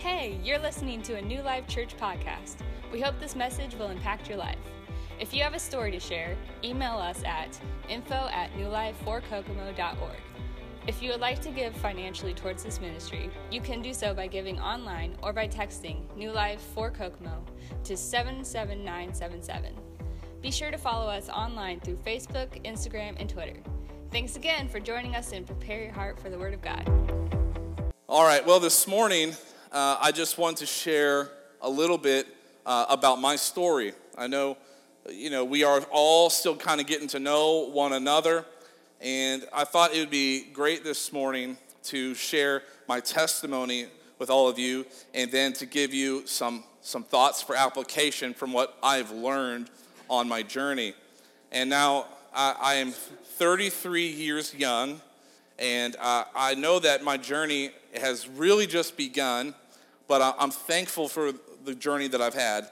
Hey, you're listening to a New Life Church podcast. We hope this message will impact your life. If you have a story to share, email us at info@newlife4kokomo.org. If you would like to give financially towards this ministry, you can do so by giving online or by texting New Life for Kokomo to 77977. Be sure to follow us online through Facebook, Instagram, and Twitter. Thanks again for joining us and prepare your heart for the Word of God. All right, well, this morning, I just want to share a little bit about my story. I know, we are all still kind of getting to know one another, and I thought it would be great this morning to share my testimony with all of you, and then to give you some thoughts for application from what I've learned on my journey. And now, I am 33 years young, and I know that my journey has really just begun, but I'm thankful for the journey that I've had.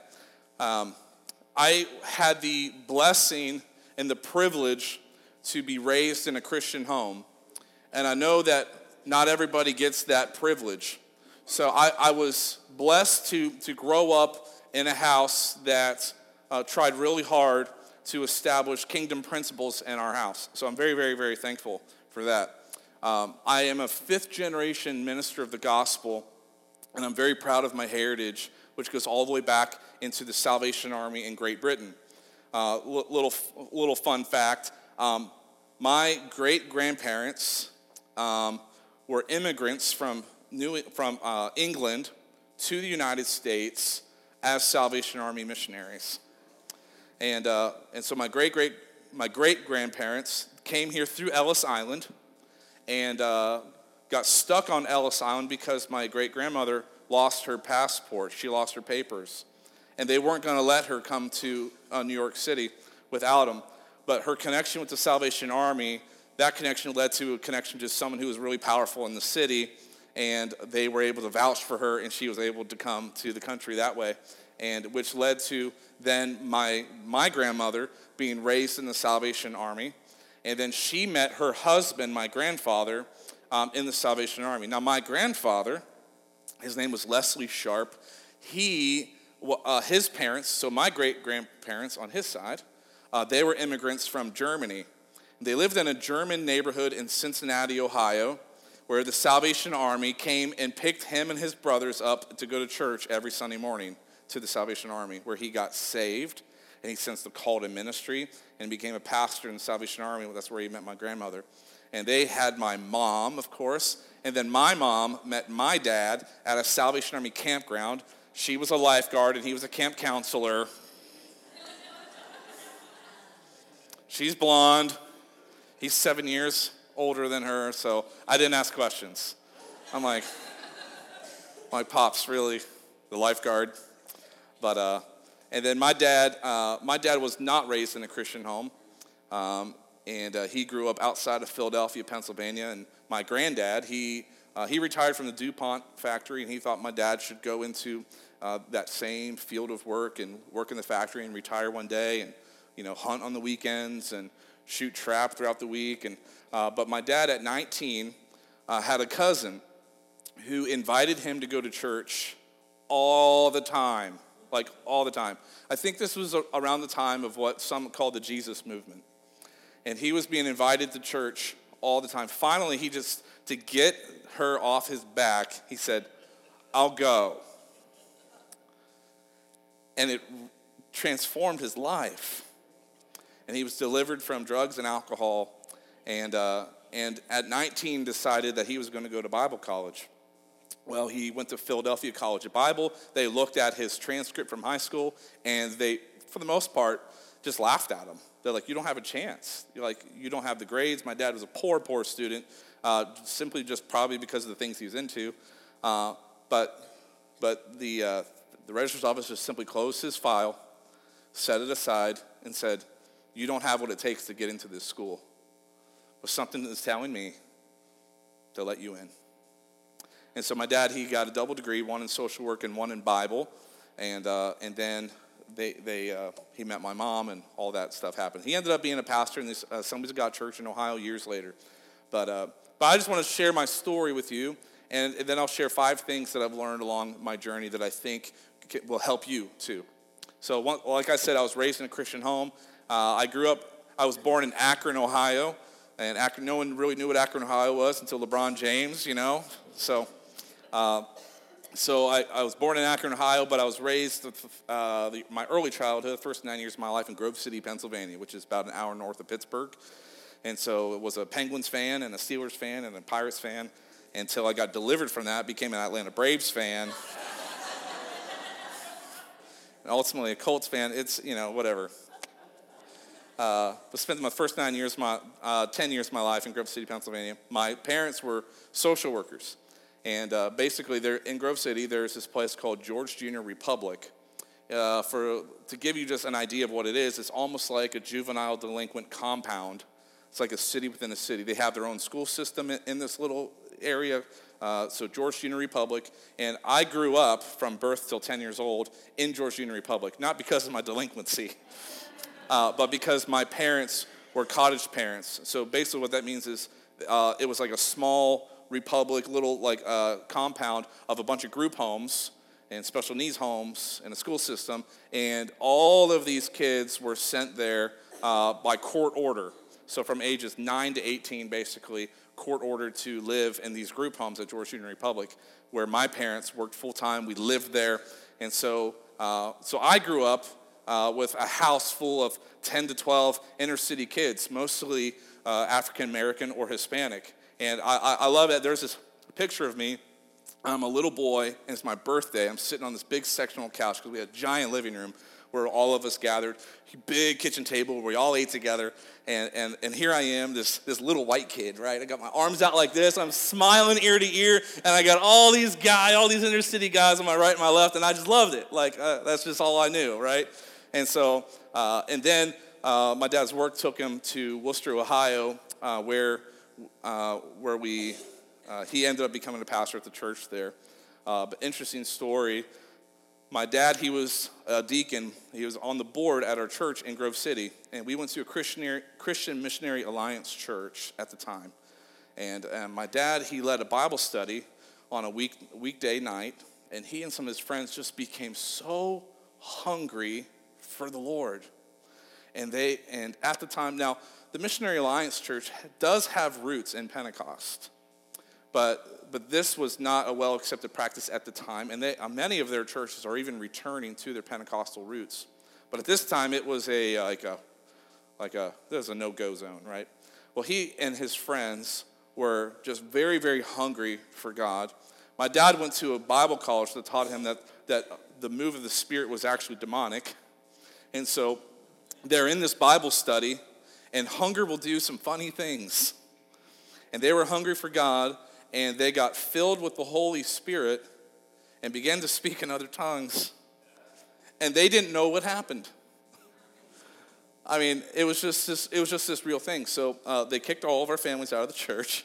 I had the blessing and the privilege to be raised in a Christian home, and I know that not everybody gets that privilege. So I was blessed to grow up in a house that tried really hard to establish kingdom principles in our house. So I'm very, very, very thankful for that. I am a fifth-generation minister of the gospel, and I'm very proud of my heritage, which goes all the way back into the Salvation Army in Great Britain. Little fun fact, my great-grandparents were immigrants from England to the United States as Salvation Army missionaries. And so my great-grandparents came here through Ellis Island and got stuck on Ellis Island because my great-grandmother lost her passport. She lost her papers. And they weren't going to let her come to New York City without them. But her connection with the Salvation Army, that connection led to a connection to someone who was really powerful in the city, and they were able to vouch for her, and she was able to come to the country that way, and which led to then my grandmother being raised in the Salvation Army, and then she met her husband, my grandfather, in the Salvation Army. Now, my grandfather, his name was Leslie Sharp. His parents, so my great-grandparents on his side, they were immigrants from Germany. They lived in a German neighborhood in Cincinnati, Ohio, where the Salvation Army came and picked him and his brothers up to go to church every Sunday morning to the Salvation Army, where he got saved, and he sensed the call to ministry, and became a pastor in the Salvation Army. That's where he met my grandmother. And they had my mom, of course, and then my mom met my dad at a Salvation Army campground. She was a lifeguard, and he was a camp counselor. She's blonde. He's 7 years older than her, so I didn't ask questions. I'm like, my pop's really the lifeguard. But and then my dad was not raised in a Christian home, and he grew up outside of Philadelphia, Pennsylvania. And my granddad, he retired from the DuPont factory, and he thought my dad should go into that same field of work and work in the factory and retire one day, and hunt on the weekends and shoot trap throughout the week. And but my dad at 19 had a cousin who invited him to go to church all the time. Like all the time. I think this was around the time of what some call the Jesus movement. And he was being invited to church all the time. Finally, to get her off his back, he said, "I'll go." And it transformed his life. And he was delivered from drugs and alcohol, and at 19 decided that he was going to go to Bible college. Well, he went to Philadelphia College of Bible. They looked at his transcript from high school, and they, for the most part, just laughed at him. They're like, "You don't have a chance. You don't have the grades." My dad was a poor student, simply just probably because of the things he was into. But the registrar's office just simply closed his file, set it aside, and said, "You don't have what it takes to get into this school. But something is telling me to let you in." And so my dad, he got a double degree, one in social work and one in Bible, and then he met my mom, and all that stuff happened. He ended up being a pastor in this Assemblies of God church in Ohio years later. But I just want to share my story with you, And then I'll share 5 things that I've learned along my journey that I think will help you too. So like I said, I was raised in a Christian home. I was born in Akron, Ohio. And Akron, no one really knew what Akron, Ohio was until LeBron James, So I was born in Akron, Ohio, but I was raised my early childhood, the first 9 years of my life in Grove City, Pennsylvania, which is about an hour north of Pittsburgh. And so it was a Penguins fan and a Steelers fan and a Pirates fan until I got delivered from that, became an Atlanta Braves fan. And ultimately a Colts fan. It's, whatever. But spent my first 10 years of my life in Grove City, Pennsylvania. My parents were social workers. And basically, in Grove City, there's this place called George Junior Republic. To give you just an idea of what it is, it's almost like a juvenile delinquent compound. It's like a city within a city. They have their own school system in this little area. So George Junior Republic. And I grew up from birth till 10 years old in George Junior Republic. Not because of my delinquency, but because my parents were cottage parents. So basically what that means is it was like a small republic, little compound of a bunch of group homes and special needs homes and a school system. And all of these kids were sent there by court order. So from ages 9 to 18, basically, court ordered to live in these group homes at George Junior Republic, where my parents worked full-time. We lived there. And so I grew up with a house full of 10 to 12 inner-city kids, mostly African-American or Hispanic. And I love it. There's this picture of me. I'm a little boy, and it's my birthday. I'm sitting on this big sectional couch because we had a giant living room where all of us gathered, big kitchen table where we all ate together. And here I am, this little white kid, right? I got my arms out like this. I'm smiling ear to ear, and I got all these inner city guys on my right and my left, and I just loved it. That's just all I knew, right? And so, and then my dad's work took him to Wooster, Ohio, where he ended up becoming a pastor at the church there. But interesting story. My dad, he was a deacon. He was on the board at our church in Grove City, and we went to a Christian Missionary Alliance church at the time. And my dad, he led a Bible study on a weekday night, and he and some of his friends just became so hungry for the Lord. And at the time, now the Missionary Alliance Church does have roots in Pentecost, but this was not a well-accepted practice at the time, and many of their churches are even returning to their Pentecostal roots. But at this time, it was there's a no-go zone, right? Well, he and his friends were just very, very hungry for God. My dad went to a Bible college that taught him that the move of the Spirit was actually demonic, and so they're in this Bible study, and hunger will do some funny things. And they were hungry for God, and they got filled with the Holy Spirit and began to speak in other tongues. And they didn't know what happened. I mean, it was just this real thing. So they kicked all of our families out of the church.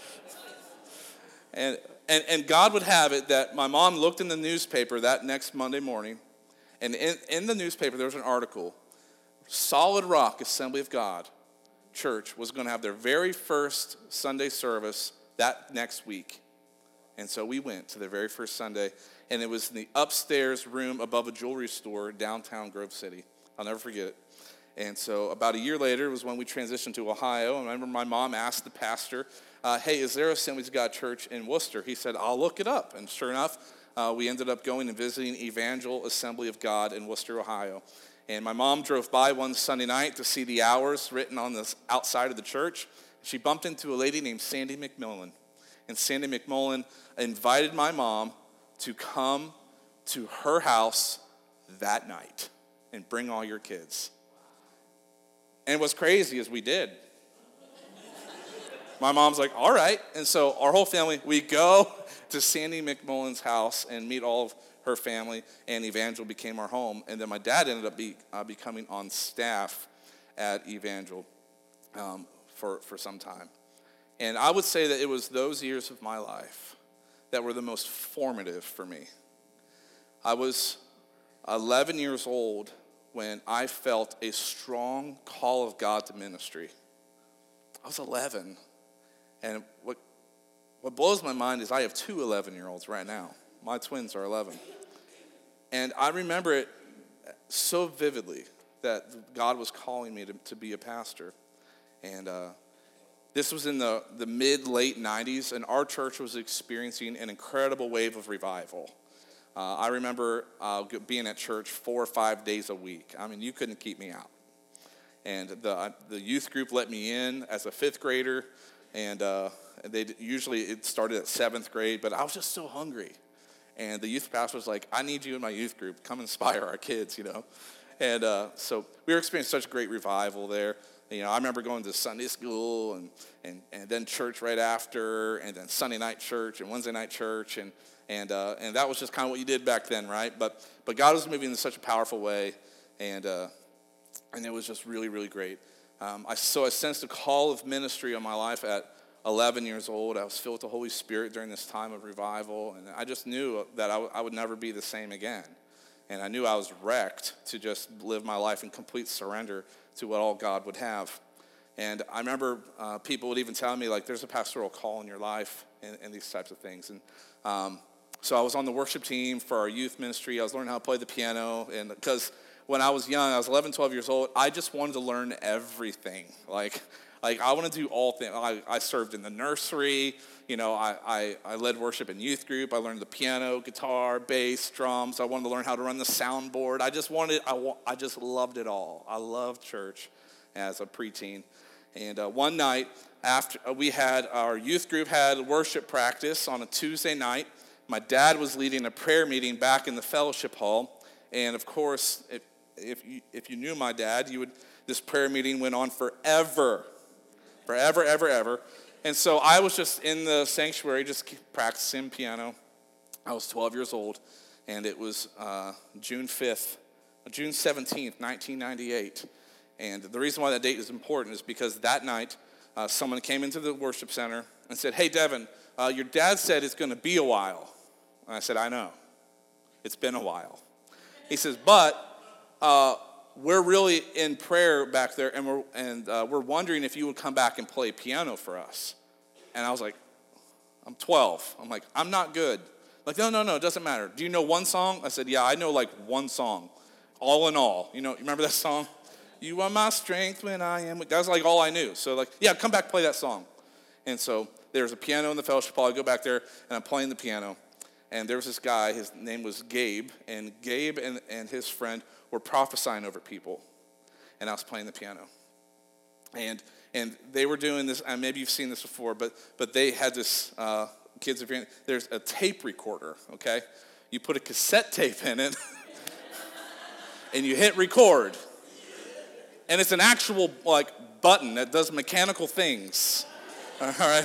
And God would have it that my mom looked in the newspaper that next Monday morning, and in the newspaper there was an article. Solid Rock Assembly of God Church was going to have their very first Sunday service that next week. And so we went to their very first Sunday, and it was in the upstairs room above a jewelry store downtown Grove City. I'll never forget it. And so about a year later was when we transitioned to Ohio. And I remember my mom asked the pastor, hey, is there a Assemblies of God church in Wooster? He said, I'll look it up. And sure enough, we ended up going and visiting Evangel Assembly of God in Wooster, Ohio. And my mom drove by one Sunday night to see the hours written on the outside of the church. She bumped into a lady named Sandy McMillan. And Sandy McMillan invited my mom to come to her house that night and bring all your kids. And what's crazy is we did. My mom's like, all right. And so our whole family, we go to Sandy McMillan's house and meet all of her family, and Evangel became our home. And then my dad ended up becoming on staff at Evangel for some time. And I would say that it was those years of my life that were the most formative for me. I was 11 years old when I felt a strong call of God to ministry. I was 11. And what blows my mind is I have two 11-year-olds right now. My twins are 11. And I remember it so vividly that God was calling me to be a pastor. And this was in the mid-late 90s, and our church was experiencing an incredible wave of revival. I remember being at church 4 or 5 days a week. I mean, you couldn't keep me out. And the youth group let me in as a 5th grader, and it started at 7th grade, but I was just so hungry. And the youth pastor was like, I need you in my youth group. Come inspire our kids, you know. And so we were experiencing such great revival there. You know, I remember going to Sunday school and then church right after, and then Sunday night church and Wednesday night church, and that was just kind of what you did back then, right? But God was moving in such a powerful way, and it was just really, really great. I sensed a call of ministry on my life at 11 years old. I was filled with the Holy Spirit during this time of revival, and I just knew that I would never be the same again. And I knew I was wrecked to just live my life in complete surrender to what all God would have. And I remember people would even tell me, like, there's a pastoral call in your life and these types of things. And so I was on the worship team for our youth ministry. I was learning how to play the piano. And because when I was young, I was 11, 12 years old, I just wanted to learn everything. Like I want to do all things. I served in the nursery. You know, I led worship in youth group. I learned the piano, guitar, bass, drums. I wanted to learn how to run the soundboard. I just loved it all. I loved church as a preteen. And one night after our youth group had worship practice on a Tuesday night, my dad was leading a prayer meeting back in the fellowship hall. And of course, if you knew my dad, this prayer meeting went on forever. Forever, ever, ever. And so I was just in the sanctuary just practicing piano. I was 12 years old, and it was June 17th, 1998. And the reason why that date is important is because that night, someone came into the worship center and said, hey, Devin, your dad said it's going to be a while. And I said, I know. It's been a while. He says, but we're really in prayer back there, and we're wondering if you would come back and play piano for us. And I was like, I'm 12. I'm like, I'm not good. Like, no, it doesn't matter. Do you know one song? I said, yeah, I know like one song. All in all. You remember that song? You are my strength when I am weak. That was like all I knew. So like, yeah, come back, play that song. And so there's a piano in the fellowship hall. I go back there, and I'm playing the piano. And there was this guy, his name was Gabe, and Gabe and his friend were prophesying over people. And I was playing the piano. And they were doing this, and maybe you've seen this before, but they had this, kids, there's a tape recorder, okay? You put a cassette tape in it, and you hit record. And it's an actual, like, button that does mechanical things, all right?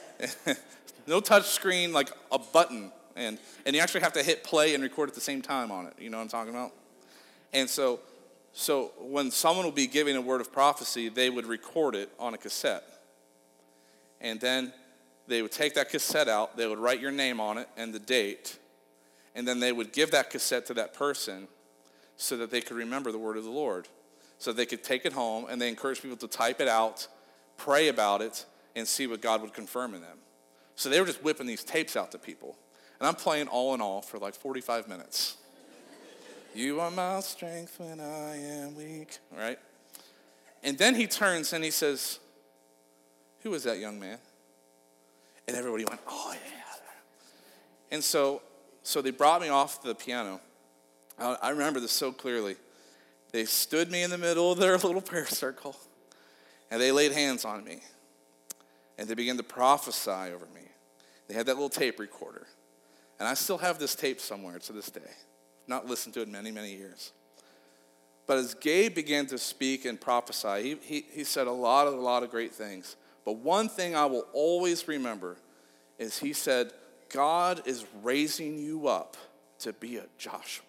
No touch screen, like a button. And you actually have to hit play and record at the same time on it. You know what I'm talking about? And so when someone would be giving a word of prophecy, they would record it on a cassette. And then they would take that cassette out, they would write your name on it and the date, and then they would give that cassette to that person so that they could remember the word of the Lord. So they could take it home, and they encourage people to type it out, pray about it, and see what God would confirm in them. So they were just whipping these tapes out to people. And I'm playing all in all for like 45 minutes. You are my strength when I am weak, right? And then he turns and he says, who is that young man? And everybody went, oh, yeah. And so they brought me off the piano. I remember this so clearly. They stood me in the middle of their little prayer circle, and they laid hands on me. And they began to prophesy over me. They had that little tape recorder. And I still have this tape somewhere to this day. Not listened to it in many, many years. But as Gabe began to speak and prophesy, he said a lot of great things. But one thing I will always remember is he said, God is raising you up to be a Joshua.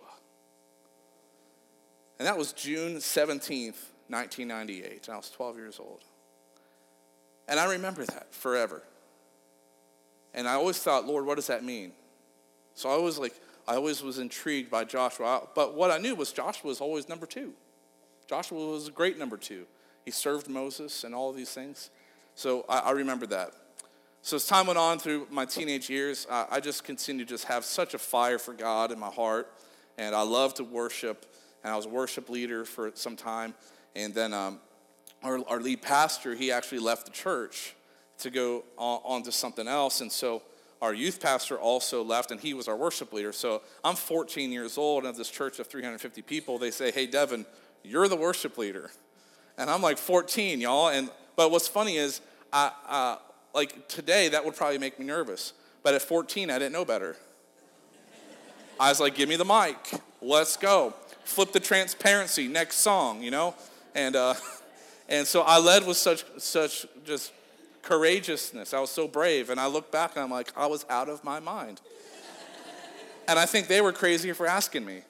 And that was June 17th, 1998. I was 12 years old. And I remember that forever. And I always thought, Lord, what does that mean? So I always was intrigued by Joshua. But what I knew was Joshua was always number 2. Joshua was a great number 2. He served Moses and all of these things. So I remember that. So as time went on through my teenage years, I just continued to just have such a fire for God in my heart. And I loved to worship. And I was a worship leader for some time. And then our lead pastor, he actually left the church to go on to something else. And so our youth pastor also left, and he was our worship leader. So I'm 14 years old, and at this church of 350 people, they say, hey, Devin, you're the worship leader. And I'm like 14, y'all. But what's funny is, like today, that would probably make me nervous. But at 14, I didn't know better. I was like, give me the mic. Let's go. Flip the transparency. Next song, you know? And so I led with such just courageousness. I was so brave. And I look back and I'm like, I was out of my mind. And I think they were crazy for asking me.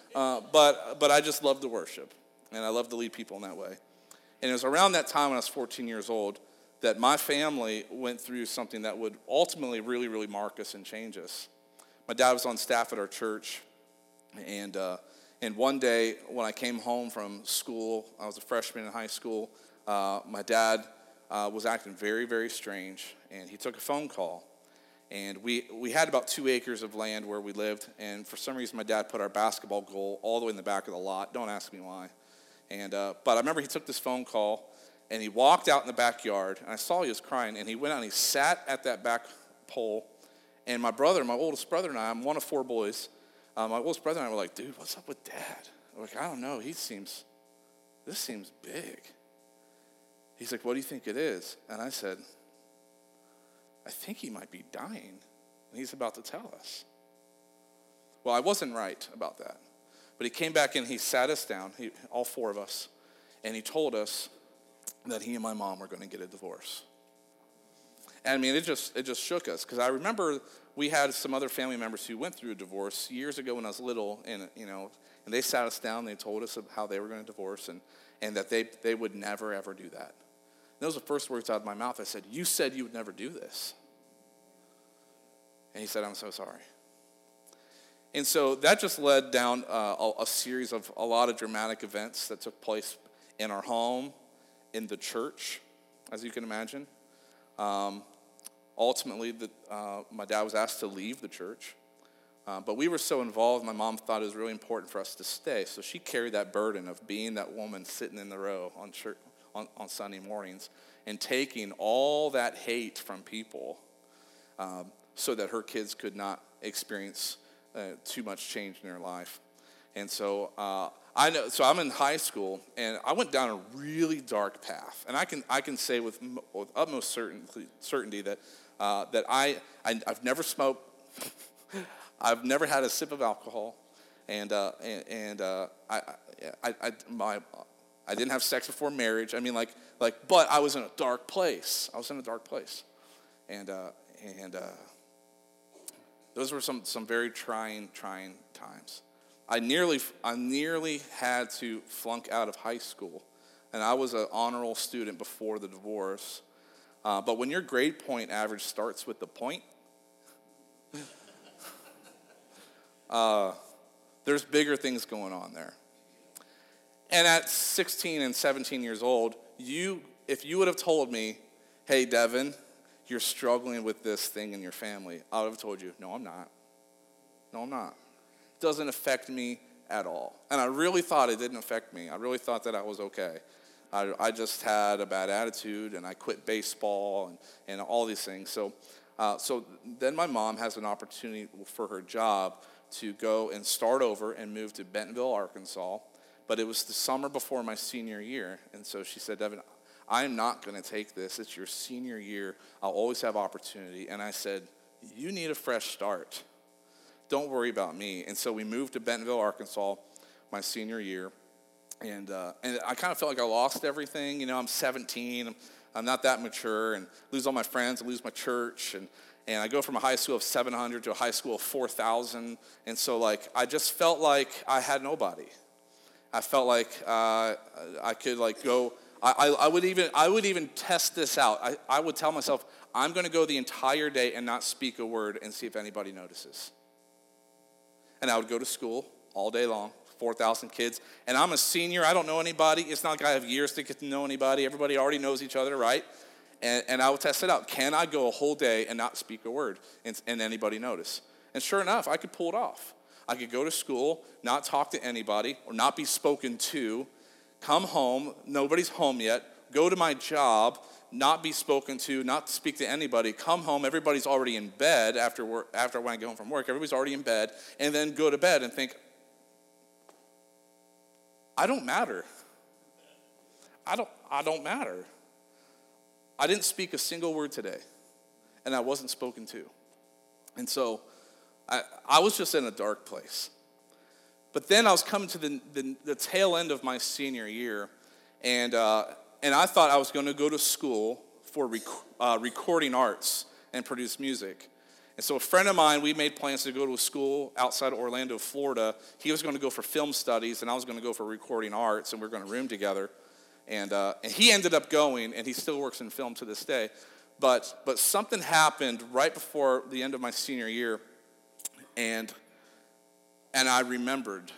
But I just loved to worship. And I loved to lead people in that way. And it was around that time when I was 14 years old that my family went through something that would ultimately really, really mark us and change us. My dad was on staff at our church, and one day when I came home from school, I was a freshman in high school, my dad was acting very, very strange, and he took a phone call. And we had about 2 acres of land where we lived, and for some reason my dad put our basketball goal all the way in the back of the lot. Don't ask me why. But I remember he took this phone call, and he walked out in the backyard, and I saw he was crying, and he went out and he sat at that back pole, and my oldest brother and I, I'm one of 4 boys, my oldest brother and I were like, dude, what's up with Dad? We're like, I don't know, this seems big. He's like, what do you think it is? And I said, I think he might be dying, and he's about to tell us. Well, I wasn't right about that. But he came back and he sat us down, all 4 of us, and he told us that he and my mom were going to get a divorce. And I mean, it just shook us, because I remember we had some other family members who went through a divorce years ago when I was little, and and they sat us down, they told us how they were going to divorce, and that they would never, ever do that. And those were the first words out of my mouth. I said, you said you would never do this. And he said, I'm so sorry. And so that just led down a series of a lot of dramatic events that took place in our home, in the church, as you can imagine. Ultimately, my dad was asked to leave the church. But we were so involved, my mom thought it was really important for us to stay. So she carried that burden of being that woman sitting in the row on church on Sunday mornings and taking all that hate from people so that her kids could not experience too much change in their life. And so so I'm in high school, and I went down a really dark path. And I can say with utmost certainty that I've never smoked, I've never had a sip of alcohol, and I didn't have sex before marriage. I mean, but I was in a dark place. And those were some very trying times. I nearly had to flunk out of high school, and I was an honor roll student before the divorce. But when your grade point average starts with the point, there's bigger things going on there. And at 16 and 17 years old, if you would have told me, hey, Devin, you're struggling with this thing in your family, I would have told you, no, I'm not. It doesn't affect me at all. And I really thought it didn't affect me. I really thought that I was okay. I just had a bad attitude, and I quit baseball and all these things. So then my mom has an opportunity for her job to go and start over and move to Bentonville, Arkansas. But it was the summer before my senior year. And so she said, Devin, I'm not going to take this. It's your senior year. I'll always have opportunity. And I said, you need a fresh start. Don't worry about me. And so we moved to Bentonville, Arkansas, my senior year. And I kind of felt like I lost everything. I'm 17. I'm not that mature, and lose all my friends, and lose my church. And I go from a high school of 700 to a high school of 4,000. And so, I just felt like I had nobody. I felt like I could, go. I would even test this out. I would tell myself, I'm going to go the entire day and not speak a word and see if anybody notices. And I would go to school all day long, 4,000 kids. And I'm a senior. I don't know anybody. It's not like I have years to get to know anybody. Everybody already knows each other, right? And I would test it out. Can I go a whole day and not speak a word and anybody notice? And sure enough, I could pull it off. I could go to school, not talk to anybody, or not be spoken to, come home, nobody's home yet, go to my job, not be spoken to, not speak to anybody, come home, everybody's already in bed after when I get home from work, everybody's already in bed, and then go to bed and think, I don't matter. I don't matter. I didn't speak a single word today, and I wasn't spoken to. And so I was just in a dark place. But then I was coming to the tail end of my senior year, and I thought I was going to go to school for recording arts and produce music. And so a friend of mine, we made plans to go to a school outside of Orlando, Florida. He was going to go for film studies, and I was going to go for recording arts, and we were going to room together. And he ended up going, and he still works in film to this day. But something happened right before the end of my senior year, and I remembered.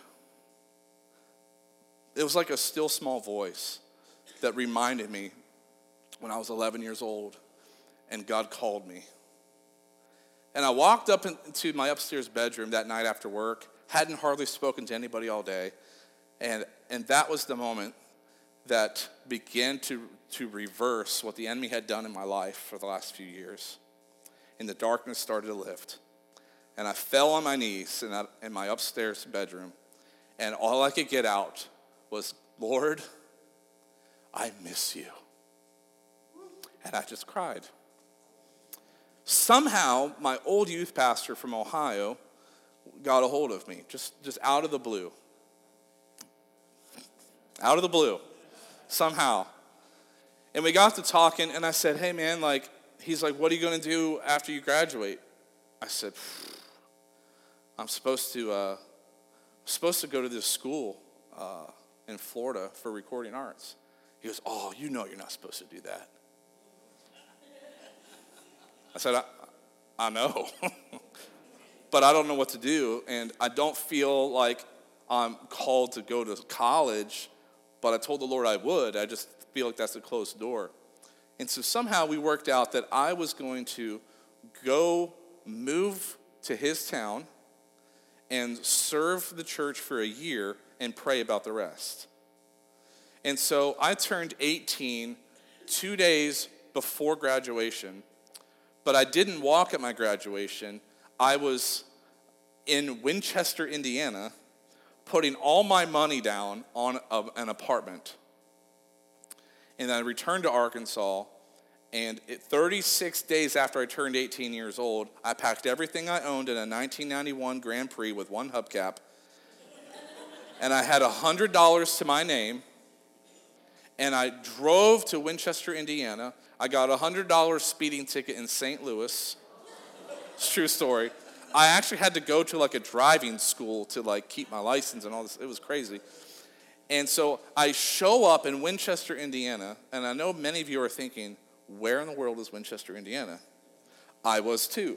It was like a still small voice that reminded me when I was 11 years old, and God called me. And I walked up into my upstairs bedroom that night after work, hadn't hardly spoken to anybody all day, and that was the moment that began to reverse what the enemy had done in my life for the last few years. And the darkness started to lift. And I fell on my knees in my upstairs bedroom, and all I could get out was, Lord, I miss you. And I just cried. Somehow, my old youth pastor from Ohio got a hold of me, just out of the blue. Out of the blue, somehow. And we got to talking, and I said, hey, man, he's like, what are you going to do after you graduate? I said, I'm supposed to go to this school in Florida for recording arts. He goes, oh, you know you're not supposed to do that. I said, I know, but I don't know what to do, and I don't feel like I'm called to go to college, but I told the Lord I would. I just feel like that's a closed door. And so somehow we worked out that I was going to go move to his town and serve the church for a year and pray about the rest. And so I turned 18 2 days before graduation, but I didn't walk at my graduation. I was in Winchester, Indiana, putting all my money down on an apartment. And I returned to Arkansas, and 36 days after I turned 18 years old, I packed everything I owned in a 1991 Grand Prix with one hubcap, and I had $100 to my name, and I drove to Winchester, Indiana. I got a $100 speeding ticket in St. Louis. It's a true story. I actually had to go to a driving school to keep my license and all this. It was crazy. And so I show up in Winchester, Indiana, and I know many of you are thinking, where in the world is Winchester, Indiana? I was too.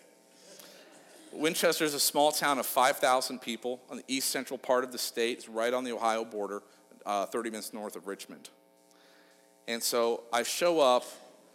Winchester is a small town of 5,000 people on the east central part of the state. It's right on the Ohio border, 30 minutes north of Richmond. And so I show up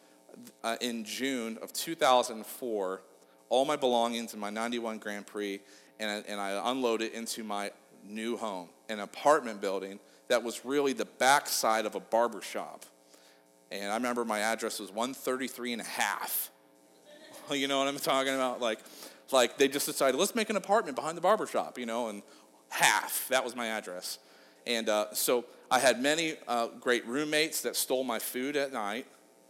in June of 2004, all my belongings in my 91 Grand Prix, and I unload it into my new home, an apartment building that was really the backside of a barber shop. And I remember my address was 133 and a half. You know what I'm talking about? Like they just decided, let's make an apartment behind the barber shop, and half. That was my address. And so I had many great roommates that stole my food at night.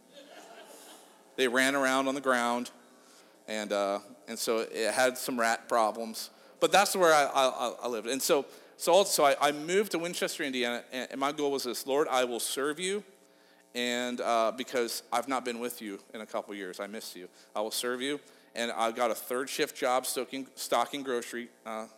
They ran around on the ground, and so it had some rat problems. But that's where I lived. And so I moved to Winchester, Indiana, and my goal was this: Lord, I will serve you, and because I've not been with you in a couple years, I miss you. I will serve you, and I got a third shift job stocking grocery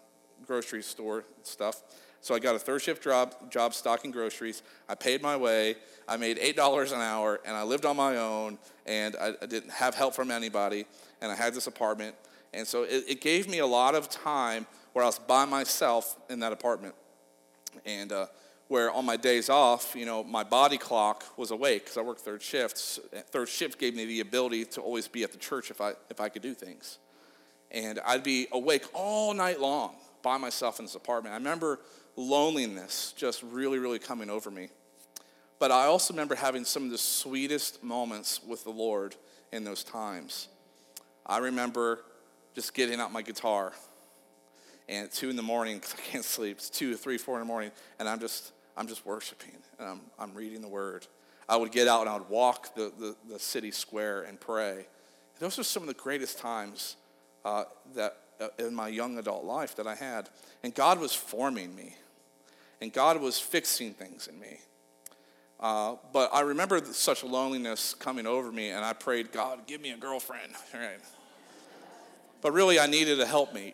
store stuff. So I got a third shift job stocking groceries. I paid my way. I made $8 an hour, and I lived on my own, and I didn't have help from anybody, and I had this apartment. And so it gave me a lot of time where I was by myself in that apartment. And where on my days off, my body clock was awake because I worked third shifts. Third shift gave me the ability to always be at the church if I could do things. And I'd be awake all night long by myself in this apartment. I remember loneliness just really, really coming over me. But I also remember having some of the sweetest moments with the Lord in those times. I remember just getting out my guitar, and at 2 in the morning, because I can't sleep, it's 2, 3, 4 in the morning, and I'm just worshiping, and I'm reading the Word. I would get out and I would walk the city square and pray. Those are some of the greatest times that in my young adult life that I had. And God was forming me, and God was fixing things in me. But I remember such loneliness coming over me, and I prayed, God, give me a girlfriend. All right. But really, I needed a helpmate.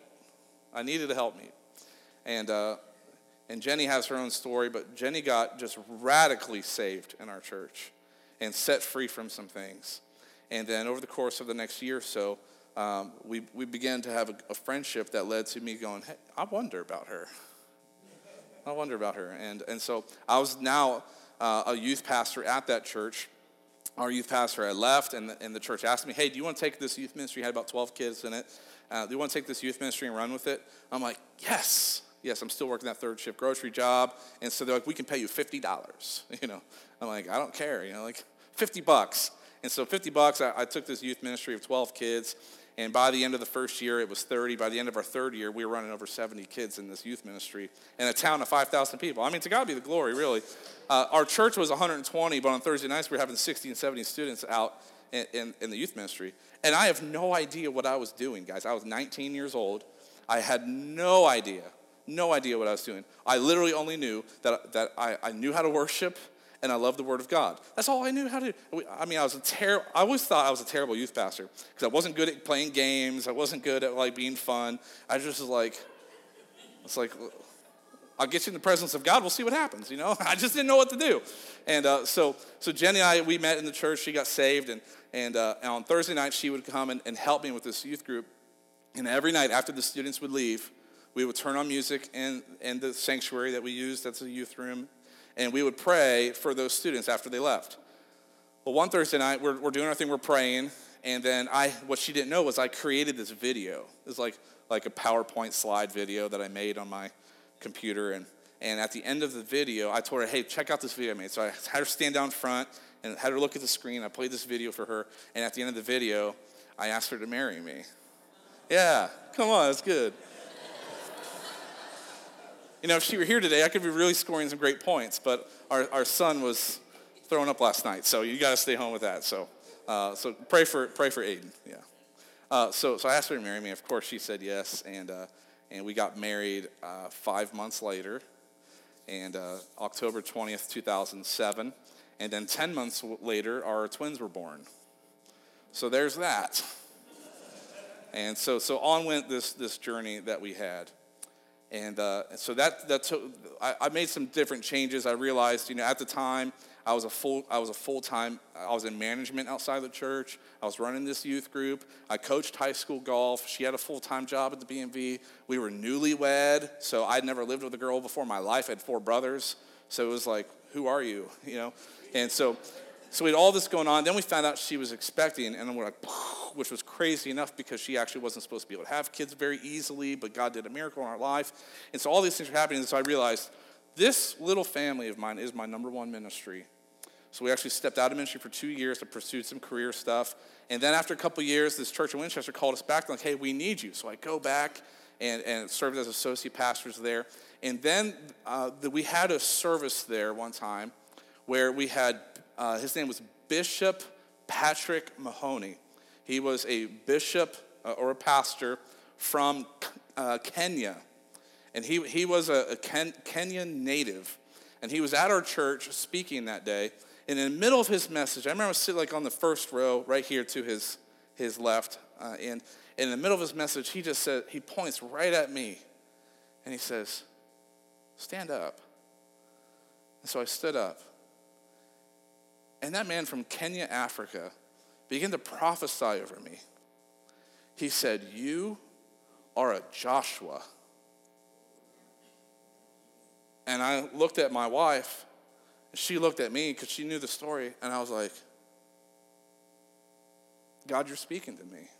And Jenny has her own story, but Jenny got just radically saved in our church and set free from some things. And then over the course of the next year or so, we began to have a friendship that led to me going, hey, I wonder about her. And so I was now a youth pastor at that church. Our youth pastor had left, and the church asked me, hey, do you want to take this youth ministry? Had about 12 kids in it. Do you want to take this youth ministry and run with it? I'm like, yes, I'm still working that third shift grocery job. And so they're like, we can pay you $50. I'm like, I don't care, like $50. And so $50, I took this youth ministry of 12 kids. And by the end of the first year, it was 30. By the end of our third year, we were running over 70 kids in this youth ministry in a town of 5,000 people. I mean, to God be the glory, really. Our church was 120, but on Thursday nights, we were having 60 and 70 students out in the youth ministry. And I have no idea what I was doing, guys. I was 19 years old. I had no idea what I was doing. I literally only knew that I knew how to worship, and I loved the Word of God. That's all I knew how to do. I mean, I always thought I was a terrible youth pastor because I wasn't good at playing games. I wasn't good at being fun. I just was like, I'll get you in the presence of God. We'll see what happens. I just didn't know what to do. And so Jenny and I, we met in the church. She got saved, and on Thursday night she would come and help me with this youth group. And every night after the students would leave, we would turn on music in the sanctuary that we used. That's a youth room. And we would pray for those students after they left. Well, one Thursday night, we're doing our thing, we're praying, and then what she didn't know was I created this video. It was like a PowerPoint slide video that I made on my computer, and at the end of the video, I told her, hey, check out this video I made. So I had her stand down front and had her look at the screen. I played this video for her, and at the end of the video, I asked her to marry me. Yeah, come on, that's good. If she were here today, I could be really scoring some great points, but our son was throwing up last night, so you got to stay home with that. So pray for Aiden. Yeah. So I asked her to marry me. Of course, she said yes, and we got married 5 months later, and October 20th, 2007, and then 10 months later, our twins were born. So there's that. And so on went this journey that we had. And so that took, I made some different changes. I realized, at the time, I was full-time, I was in management outside the church. I was running this youth group. I coached high school golf. She had a full-time job at the BMV. We were newlywed, so I'd never lived with a girl before in my life. I had 4 brothers. So it was like, who are you, And so we had all this going on. Then we found out she was expecting, and then we're like, which was crazy enough because she actually wasn't supposed to be able to have kids very easily, but God did a miracle in our life. And so all these things were happening, and so I realized this little family of mine is my number one ministry. So we actually stepped out of ministry for 2 years to pursue some career stuff. And then after a couple years, this church in Winchester called us back. They're like, hey, we need you. So I go back and served as associate pastors there. And then we had a service there one time where we had, his name was Bishop Patrick Mahoney. He was a bishop or a pastor from Kenya. And he was a Kenyan native. And he was at our church speaking that day. And in the middle of his message, I remember sitting on the first row right here to his left. And in the middle of his message, he just said, he points right at me. And he says, stand up. And so I stood up. And that man from Kenya, Africa, began to prophesy over me. He said, you are a Joshua. And I looked at my wife, and she looked at me because she knew the story, and I was like, God, you're speaking to me.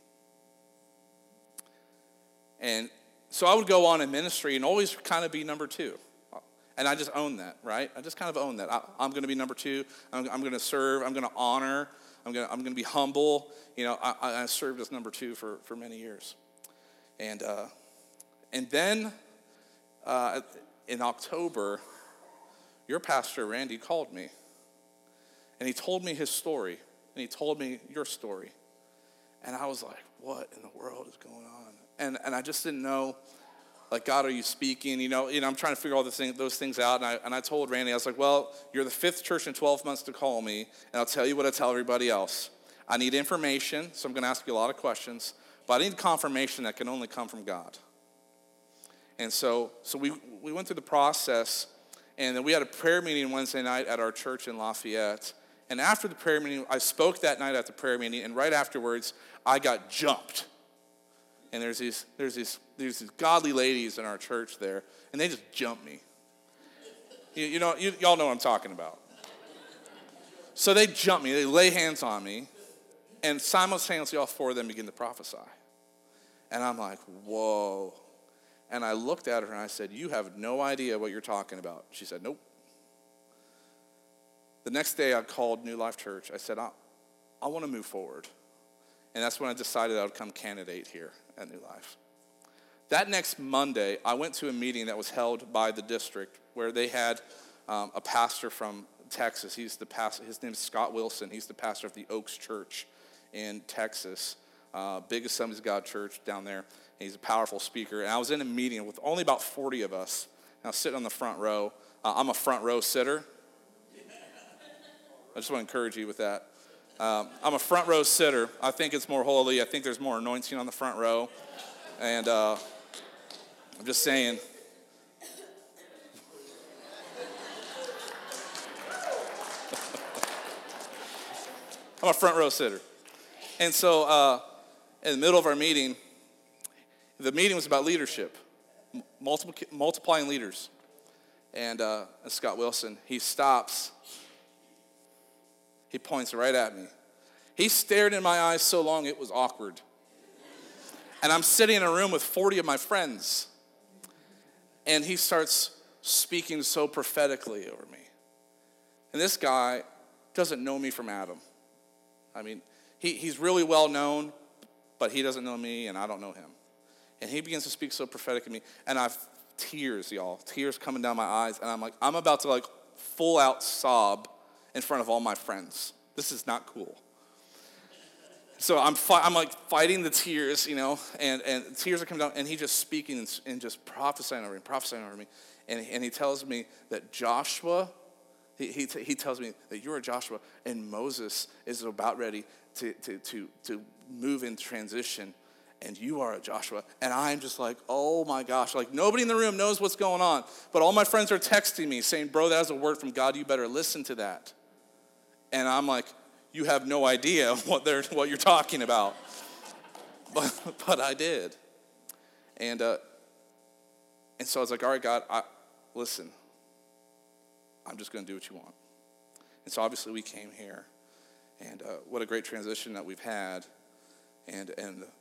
And so I would go on in ministry and always kind of be number two. And I just own that, right? I just kind of own that. I'm going to be number two. I'm going to serve. I'm going to honor. I'm going to be humble. You know, I served as number two for many years. And then in October, your pastor, Randy, called me. And he told me his story. And he told me your story. And I was like, what in the world is going on? And I just didn't know, like, God, are you speaking? You know, I'm trying to figure all those things out. And I told Randy, I was like, well, you're the fifth church in 12 months to call me. And I'll tell you what I tell everybody else. I need information, so I'm going to ask you a lot of questions. But I need confirmation that can only come from God. And so we went through the process. And then we had a prayer meeting Wednesday night at our church in Lafayette. And after the prayer meeting, I spoke that night at the prayer meeting, and right afterwards, I got jumped. And there's these godly ladies in our church there, and they just jumped me. Y'all know what I'm talking about. So they jump me, they lay hands on me, and simultaneously all four of them begin to prophesy. And I'm like, whoa. And I looked at her and I said, you have no idea what you're talking about. She said, nope. The next day I called New Life Church. I said, I want to move forward. And that's when I decided I would come candidate here at New Life. That next Monday, I went to a meeting that was held by the district where they had a pastor from Texas. He's the pastor. His name is Scott Wilson. He's the pastor of the Oaks Church in Texas, big Assemblies of God church down there. And he's a powerful speaker. And I was in a meeting with only about 40 of us. And I was sitting on the front row. I'm a front row sitter. I just want to encourage you with that. I'm a front row sitter. I think it's more holy. I think there's more anointing on the front row. And I'm just saying. I'm a front row sitter. And so in the middle of our meeting, the meeting was about leadership, multiplying leaders. And Scott Wilson, he stops. He points right at me. He stared in my eyes so long it was awkward. And I'm sitting in a room with 40 of my friends. And he starts speaking so prophetically over me. And this guy doesn't know me from Adam. I mean, he's really well known, but he doesn't know me and I don't know him. And he begins to speak so prophetically to me. And I've tears, y'all. Tears coming down my eyes. And I'm like, I'm about to full out sob in front of all my friends. This is not cool. So I'm fighting the tears, and tears are coming down, and he's just speaking and just prophesying over me, and he tells me that Joshua, he tells me that you're a Joshua, and Moses is about ready to move in transition, and you are a Joshua. And I'm just like, oh my gosh, nobody in the room knows what's going on, but all my friends are texting me saying, bro, that is a word from God, you better listen to that. And I'm like, you have no idea what you're talking about. But I did. And so I was like, all right, God, listen. I'm just going to do what you want. And so obviously we came here. And what a great transition that we've had. And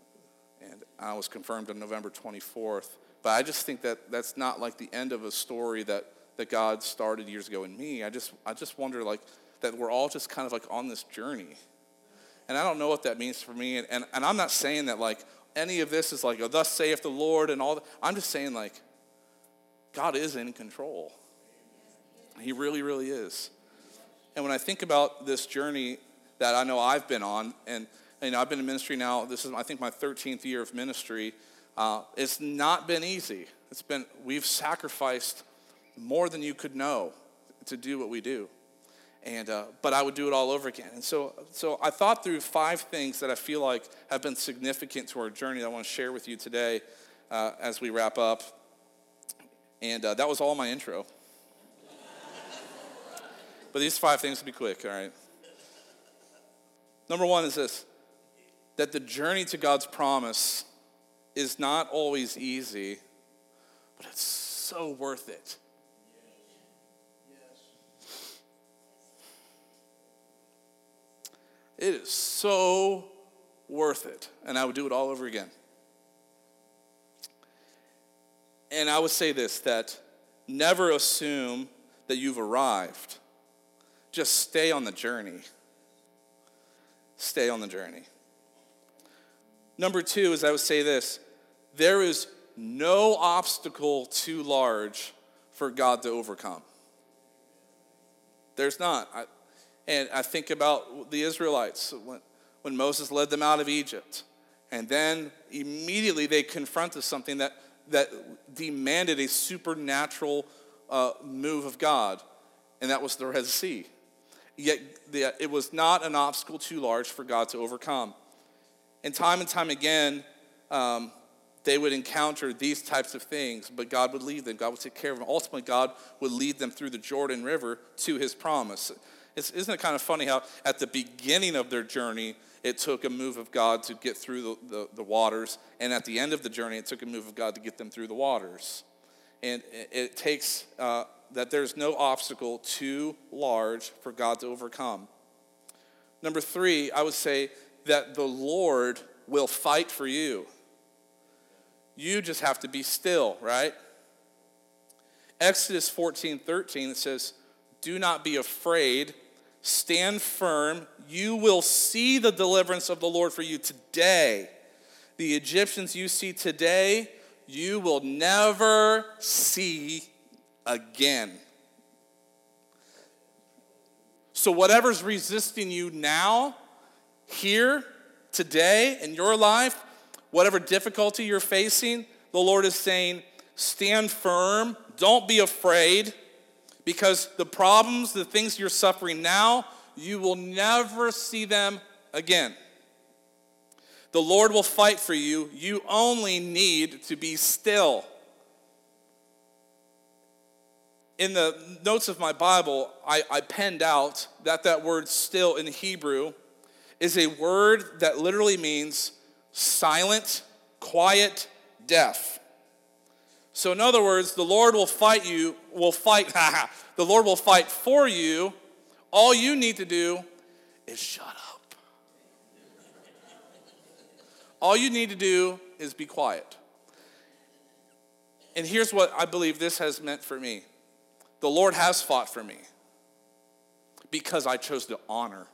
I was confirmed on November 24th. But I just think that that's not the end of a story that God started years ago in me. I just wonder that we're all just kind of on this journey. And I don't know what that means for me. And I'm not saying that any of this is thus saith the Lord and all that. I'm just saying God is in control. He really, really is. And when I think about this journey that I know I've been on, and I've been in ministry now, this is I think my 13th year of ministry, it's not been easy. We've sacrificed more than you could know to do what we do. But I would do it all over again. And so I thought through 5 things that I feel have been significant to our journey that I want to share with you today as we wrap up. And that was all my intro. But these 5 things will be quick, all right? Number 1 is this, that the journey to God's promise is not always easy, but it's so worth it. It is so worth it. And I would do it all over again. And I would say this, that never assume that you've arrived. Just stay on the journey. Stay on the journey. Number 2 is I would say this, there is no obstacle too large for God to overcome. There's not. And I think about the Israelites when Moses led them out of Egypt. And then immediately they confronted something that demanded a supernatural move of God. And that was the Red Sea. Yet it was not an obstacle too large for God to overcome. And time again, they would encounter these types of things, but God would lead them. God would take care of them. Ultimately, God would lead them through the Jordan River to his promise. Isn't it kind of funny how at the beginning of their journey, it took a move of God to get through the waters, and at the end of the journey, it took a move of God to get them through the waters. And it takes that there's no obstacle too large for God to overcome. Number 3, I would say that the Lord will fight for you. You just have to be still, right? Exodus 14:13, it says, do not be afraid, stand firm, you will see the deliverance of the Lord for you today. The Egyptians you see today, you will never see again. So whatever's resisting you now, here, today, in your life, whatever difficulty you're facing, the Lord is saying, stand firm, don't be afraid, because the problems, the things you're suffering now, you will never see them again. The Lord will fight for you. You only need to be still. In the notes of my Bible, I penned out that word still in Hebrew is a word that literally means silent, quiet, deaf. So in other words, the Lord will fight, the Lord will fight for you. All you need to do is shut up. All you need to do is be quiet. And here's what I believe this has meant for me. The Lord has fought for me because I chose to honor.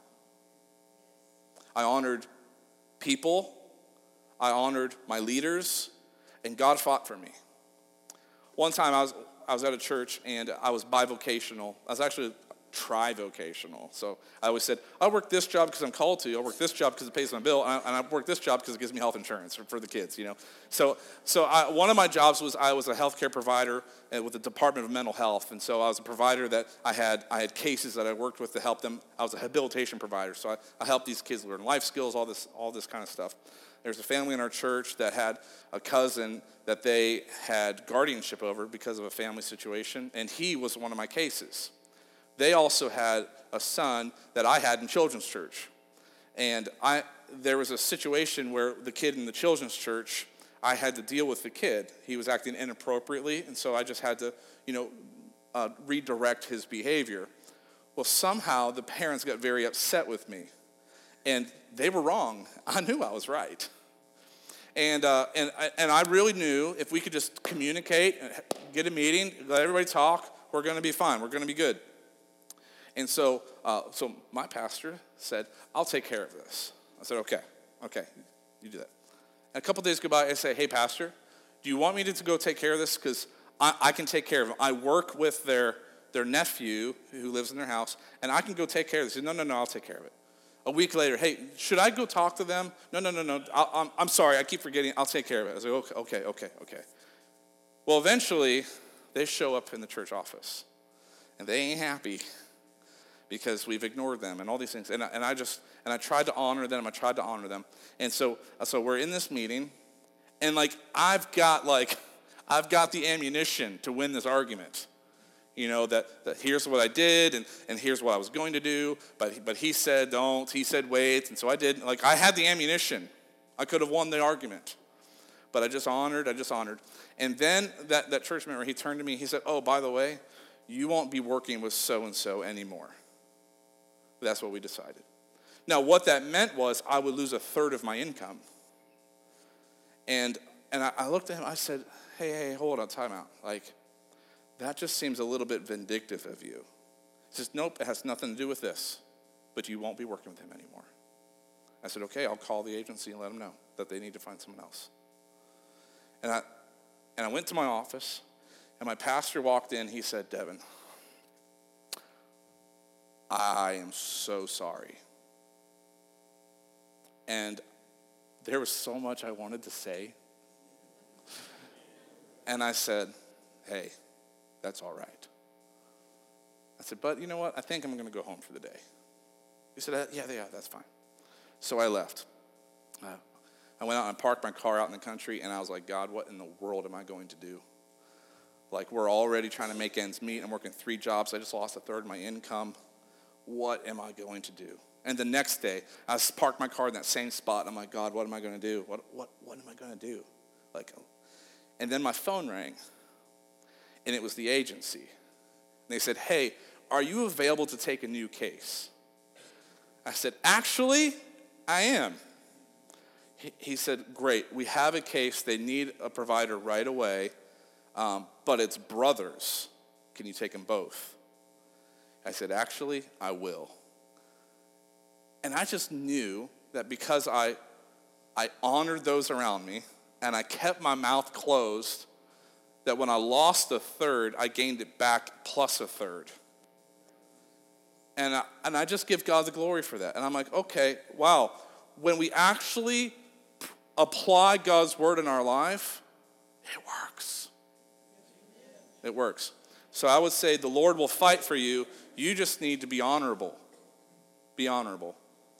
I honored people. I honored my leaders, and God fought for me. One time I was at a church, and I was bivocational. I was actually tri-vocational. So I always said, I work this job because I'm called to. I work this job because it pays my bill, and I work this job because it gives me health insurance for the kids, you know. So one of my jobs was I was a healthcare provider with the Department of Mental Health, and so I was a provider that I had cases that I worked with to help them. I was a habilitation provider, so I helped these kids learn life skills, all this kind of stuff. There's a family in our church that had a cousin that they had guardianship over because of a family situation, and he was one of my cases. They also had a son that I had in children's church. And there was a situation where the kid in the children's church, I had to deal with the kid. He was acting inappropriately, and so I just had to, redirect his behavior. Well, somehow the parents got very upset with me. And they were wrong. I knew I was right. And I really knew if we could just communicate, get a meeting, let everybody talk, we're going to be fine. We're going to be good. And so my pastor said, I'll take care of this. I said, okay, you do that. And a couple days go by, I say, hey, pastor, do you want me to go take care of this? Because I can take care of it. I work with their nephew who lives in their house, and I can go take care of this. He said, no, I'll take care of it. A week later, hey, should I go talk to them? No. I'm sorry, I keep forgetting. I'll take care of it. I was like, okay. Well, eventually, they show up in the church office, and they ain't happy because we've ignored them and all these things. And I tried to honor them. And so we're in this meeting, and I've got the ammunition to win this argument. You know, that here's what I did, and here's what I was going to do, but he said don't, he said wait, and so I did. I had the ammunition. I could have won the argument. But I just honored. And then that church member, he turned to me, he said, oh, by the way, you won't be working with so-and-so anymore. That's what we decided. Now, what that meant was I would lose a third of my income. And I looked at him, I said, hey, hold on, time out. Like, that just seems a little bit vindictive of you. He says, nope, it has nothing to do with this, but you won't be working with him anymore. I said, okay, I'll call the agency and let them know that they need to find someone else. And I went to my office, and my pastor walked in. He said, Devin, I am so sorry. And there was so much I wanted to say. And I said, hey, that's all right. I said, but you know what? I think I'm going to go home for the day. He said, yeah, that's fine. So I left. I went out and parked my car out in the country, and I was like, God, what in the world am I going to do? Like, we're already trying to make ends meet. I'm working 3 jobs. I just lost a third of my income. What am I going to do? And the next day, I parked my car in that same spot, and I'm like, God, what am I going to do? What am I going to do? Like, and then my phone rang, and it was the agency. And they said, hey, are you available to take a new case? I said, actually, I am. He said, great, we have a case. They need a provider right away, but it's brothers. Can you take them both? I said, actually, I will. And I just knew that because I honored those around me and I kept my mouth closed, that when I lost a third, I gained it back plus a third. And I just give God the glory for that. And I'm like, okay, wow. When we actually apply God's word in our life, it works. It works. So I would say the Lord will fight for you. You just need to be honorable. Be honorable.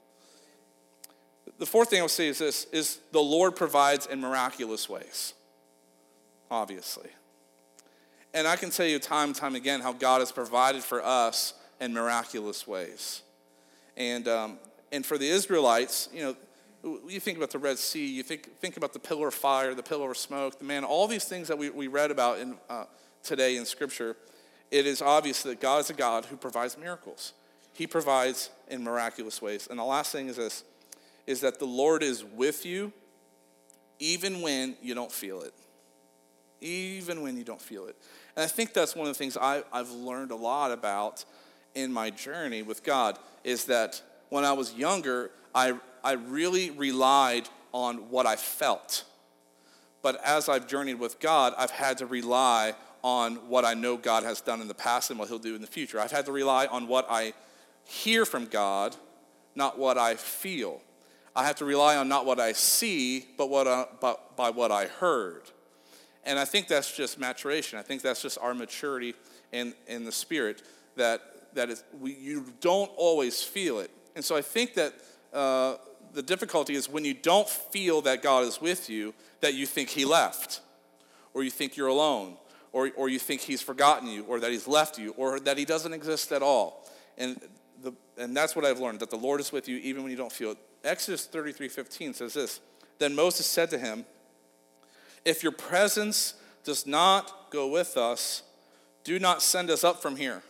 The fourth thing I would say is this, is the Lord provides in miraculous ways, obviously. And I can tell you time and time again how God has provided for us in miraculous ways. And for the Israelites, you know, you think about the Red Sea, you think about the pillar of fire, the pillar of smoke, the man, all these things that we read about in today in Scripture. It is obvious that God is a God who provides miracles. He provides in miraculous ways. And the last thing is this, is that the Lord is with you even when you don't feel it. Even when you don't feel it. And I think that's one of the things I've learned a lot about in my journey with God, is that when I was younger, I really relied on what I felt. But as I've journeyed with God, I've had to rely on what I know God has done in the past and what he'll do in the future. I've had to rely on what I hear from God, not what I feel. I have to rely on not what I see, but by what I heard. And I think that's just maturation. I think that's just our maturity in the Spirit, that you don't always feel it. And so I think that the difficulty is when you don't feel that God is with you, that you think he left, or you think you're alone, or you think he's forgotten you, or that he's left you, or that he doesn't exist at all. And that's what I've learned, that the Lord is with you even when you don't feel it. Exodus 33:15 says this, then Moses said to him, if your presence does not go with us, do not send us up from here.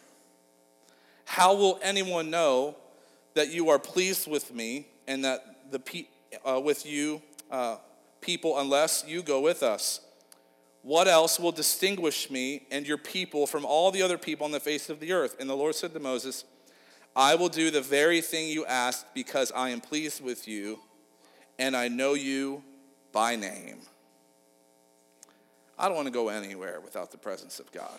How will anyone know that you are pleased with me and that with you people unless you go with us? What else will distinguish me and your people from all the other people on the face of the earth? And the Lord said to Moses, I will do the very thing you asked because I am pleased with you and I know you by name. I don't want to go anywhere without the presence of God.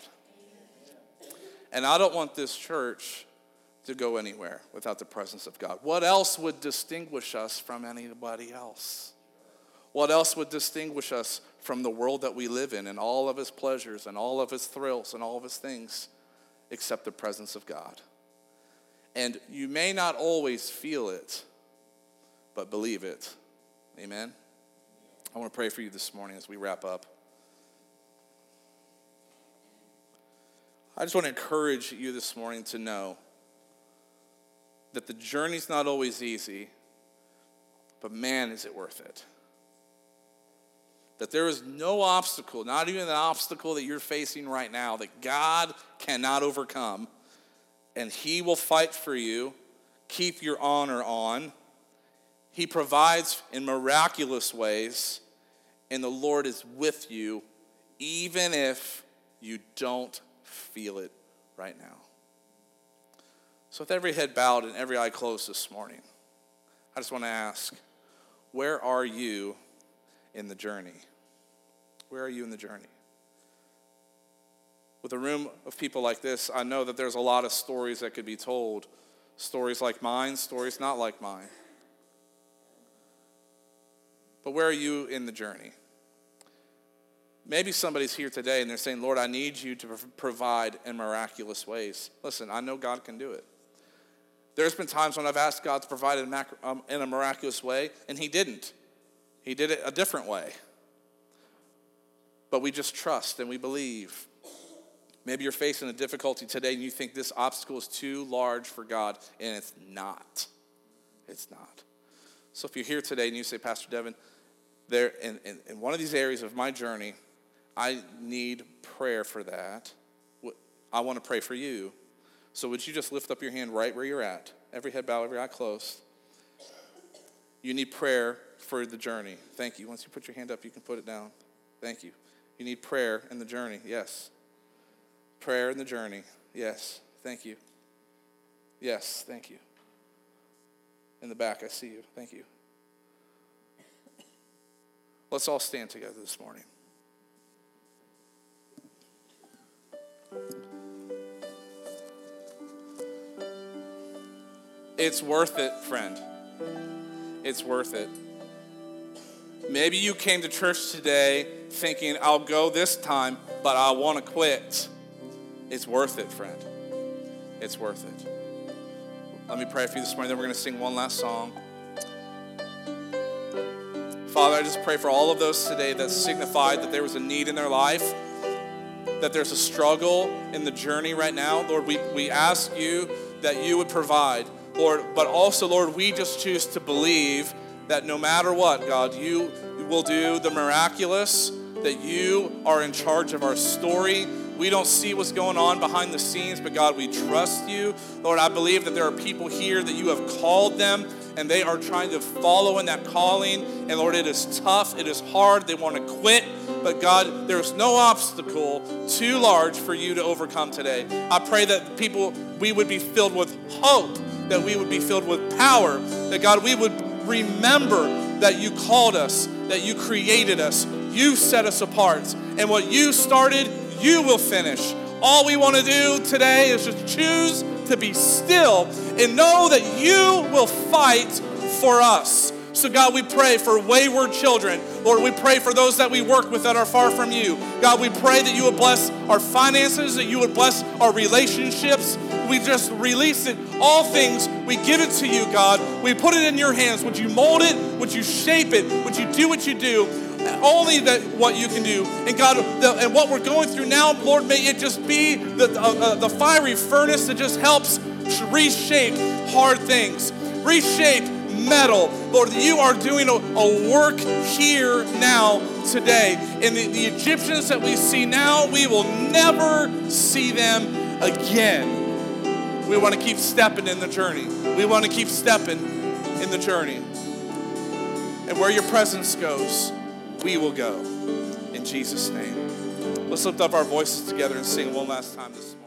And I don't want this church to go anywhere without the presence of God. What else would distinguish us from anybody else? What else would distinguish us from the world that we live in and all of its pleasures and all of its thrills and all of its things except the presence of God? And you may not always feel it, but believe it. Amen? I want to pray for you this morning as we wrap up. I just want to encourage you this morning to know that the journey's not always easy, but man, is it worth it. That there is no obstacle, not even the obstacle that you're facing right now, that God cannot overcome, and he will fight for you. keep your honor on. He provides in miraculous ways, and the Lord is with you even if you don't feel it right now. So with every head bowed and every eye closed this morning, I just want to ask, where are you in the journey? Where are you in the journey? With a room of people like this, I know that there's a lot of stories that could be told. Stories like mine, stories not like mine. But where are you in the journey? Maybe somebody's here today and they're saying, Lord, I need you to provide in miraculous ways. Listen, I know God can do it. There's been times when I've asked God to provide in a miraculous way, and he didn't. He did it a different way. But we just trust and we believe. Maybe you're facing a difficulty today and you think this obstacle is too large for God, and it's not. It's not. So if you're here today and you say, Pastor Devin, there in one of these areas of my journey, I need prayer for that. I want to pray for you. So would you just lift up your hand right where you're at? Every head bowed, every eye closed. You need prayer for the journey. Thank you. Once you put your hand up, you can put it down. Thank you. You need prayer in the journey. Yes. Prayer in the journey. Yes. Thank you. Yes. Thank you. In the back, I see you. Thank you. Let's all stand together this morning. It's worth it, friend. It's worth it. Maybe you came to church today thinking, I'll go this time, but I want to quit. It's worth it, friend. It's worth it. Let me pray for you this morning, then we're going to sing one last song. Father, I just pray for all of those today that signified that there was a need in their life, that there's a struggle in the journey right now. Lord, we ask you that you would provide. Lord, but also, Lord, we just choose to believe that no matter what, God, you will do the miraculous, that you are in charge of our story. We don't see what's going on behind the scenes, but God, we trust you. Lord, I believe that there are people here that you have called them, and they are trying to follow in that calling. And Lord, it is tough, it is hard, they want to quit. But God, there's no obstacle too large for you to overcome today. I pray that we would be filled with hope, that we would be filled with power, that God, we would remember that you called us, that you created us, you set us apart, and what you started, you will finish. All we want to do today is just choose to be still and know that you will fight for us. So God, we pray for wayward children. Lord, we pray for those that we work with that are far from you. God, we pray that you would bless our finances, that you would bless our relationships. We just release it. All things, we give it to you, God. We put it in your hands. Would you mold it? Would you shape it? Would you do what you do? Only that what you can do. And God, and what we're going through now, Lord, may it just be the fiery furnace that just helps reshape hard things. Reshape metal. Lord, you are doing a work here now today. And the Egyptians that we see now, we will never see them again. We want to keep stepping in the journey. We want to keep stepping in the journey. And where your presence goes, we will go. In Jesus' name. Let's lift up our voices together and sing one last time this morning.